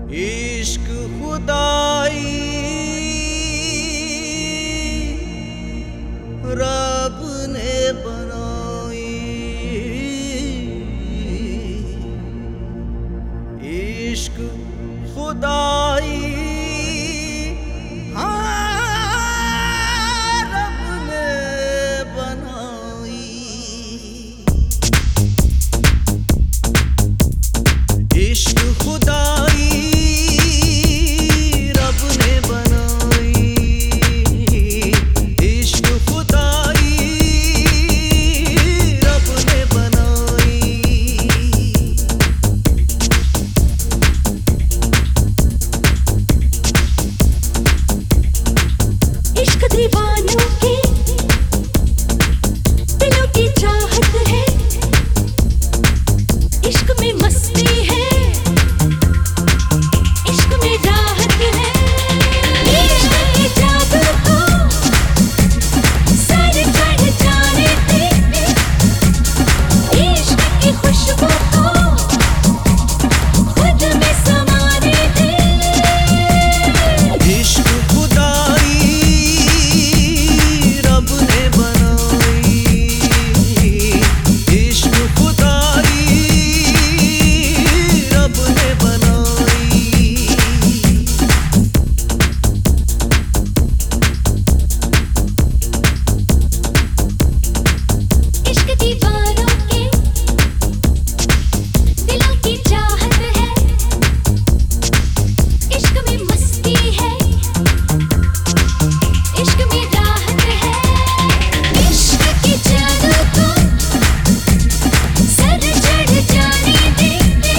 इश्क खुदाई रब ने बनाई, इश्क खुदाई रब ने बनाई। इश्क खुदाई रब ने बनाई, इश्क खुदाई रब ने बनाई। इश्क दीवानों की दिलों की चाहत है, इश्क में मस्ती है, इश्क में राहत है। इश्क के जादू को सर चढ़ जाने दे, इश्क की खुशबू को खुद में समाने दे। इश्क खुदाई रब ने बनाई, इश्क खुदाई रब ने बनाई। इश्क दीवानों के दिलों की चाहत है, इश्क में मस्ती है, इश्क में राहत है। इश्क के जादू को सर चढ़ जाने दे,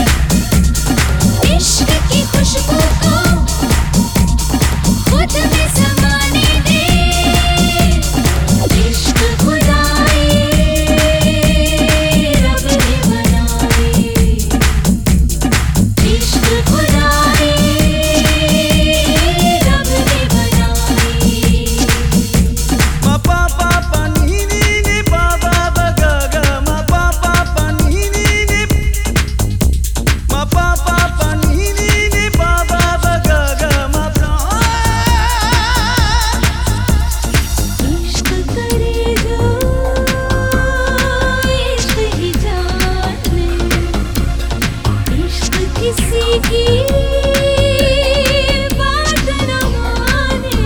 इश्क की खुशबू को खुद में समाने दे। इश्क खुदाई रब ने बनाई, इश्क खुदाई रब ने बनाई। मा पा पा पा नी नी नी पा पा पा गा गा, मा पा पा पा नी नी नी, मा पा पा पा नी नी नी पा पा पा गा गा, मा पा। इश्क करे जो इश्क ही जाने, इश्क किसी की बात न माने।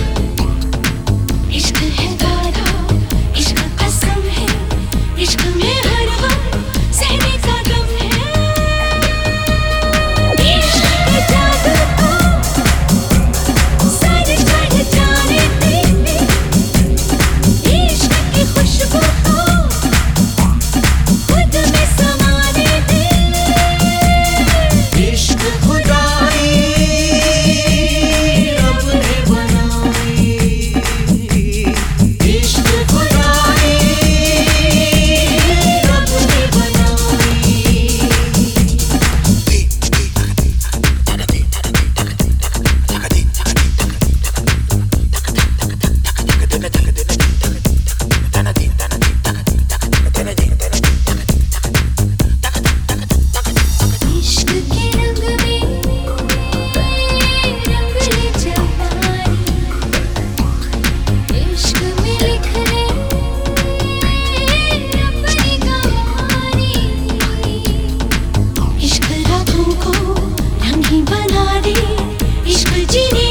इश्क है वादा, इश्क कसम है, इश्क में हर गम सहने का गम है। इश्क के जादू को सर चढ़ जाने दे, इश्क की खुशबू को खुद में समाने दे। इश्क खुदाई रब ने बनाई, इश्क खुदाई रब ने बनाई। इश्क के रंग में रंग ले जवानी, इश्क में लिख ले अपनी कहानी। इश्क रातों को रंगीन बना दे, इश्क जीने